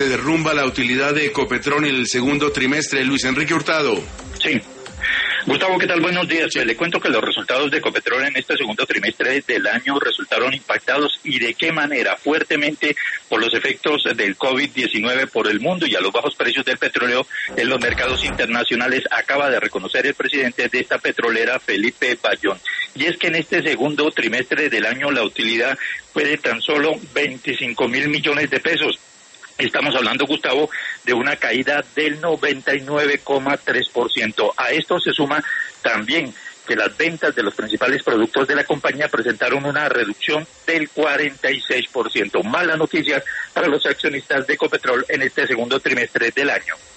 Se derrumba la utilidad de Ecopetrol en el segundo trimestre. Luis Enrique Hurtado. Sí. Gustavo, ¿qué tal? Buenos días. Le cuento que los resultados de Ecopetrol en este segundo trimestre del año resultaron impactados y de qué manera, fuertemente por los efectos del COVID-19 por el mundo y a los bajos precios del petróleo en los mercados internacionales, acaba de reconocer el presidente de esta petrolera, Felipe Bayón. Y es que en este segundo trimestre del año la utilidad fue de tan solo 25.000 millones de pesos. Estamos hablando, Gustavo, de una caída del 99,3%. A esto se suma también que las ventas de los principales productos de la compañía presentaron una reducción del 46%. Malas noticias para los accionistas de Ecopetrol en este segundo trimestre del año.